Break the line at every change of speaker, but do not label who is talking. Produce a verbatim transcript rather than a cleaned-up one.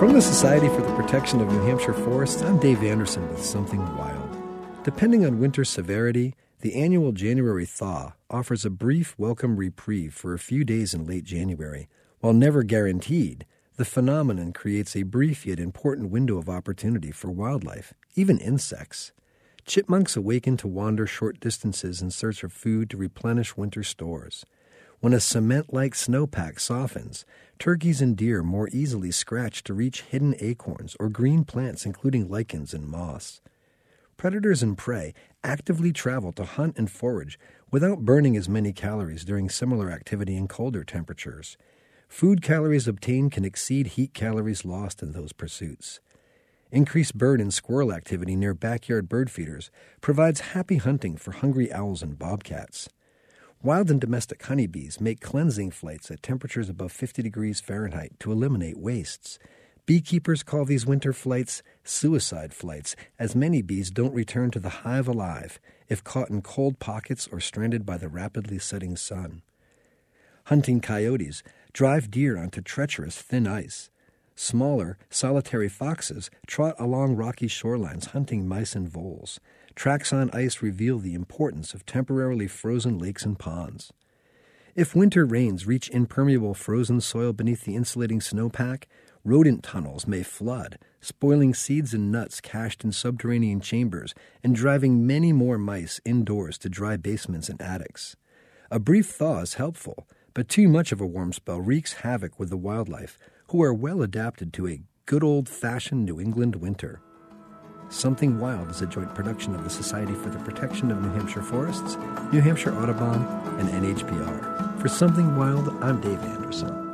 From the Society for the Protection of New Hampshire Forests, I'm Dave Anderson with Something Wild. Depending on winter severity, the annual January thaw offers a brief welcome reprieve for a few days in late January. While never guaranteed, the phenomenon creates a brief yet important window of opportunity for wildlife, even insects. Chipmunks awaken to wander short distances in search of food to replenish winter stores. When a cement-like snowpack softens, turkeys and deer more easily scratch to reach hidden acorns or green plants including lichens and moss. Predators and prey actively travel to hunt and forage without burning as many calories during similar activity in colder temperatures. Food calories obtained can exceed heat calories lost in those pursuits. Increased bird and squirrel activity near backyard bird feeders provides happy hunting for hungry owls and bobcats. Wild and domestic honeybees make cleansing flights at temperatures above fifty degrees Fahrenheit to eliminate wastes. Beekeepers call these winter flights suicide flights, as many bees don't return to the hive alive if caught in cold pockets or stranded by the rapidly setting sun. Hunting coyotes drive deer onto treacherous thin ice. Smaller, solitary foxes trot along rocky shorelines hunting mice and voles. Tracks on ice reveal the importance of temporarily frozen lakes and ponds. If winter rains reach impermeable frozen soil beneath the insulating snowpack, rodent tunnels may flood, spoiling seeds and nuts cached in subterranean chambers and driving many more mice indoors to dry basements and attics. A brief thaw is helpful, but too much of a warm spell wreaks havoc with the wildlife, who are well adapted to a good old-fashioned New England winter. Something Wild is a joint production of the Society for the Protection of New Hampshire Forests, New Hampshire Audubon, and N H P R. For Something Wild, I'm Dave Anderson.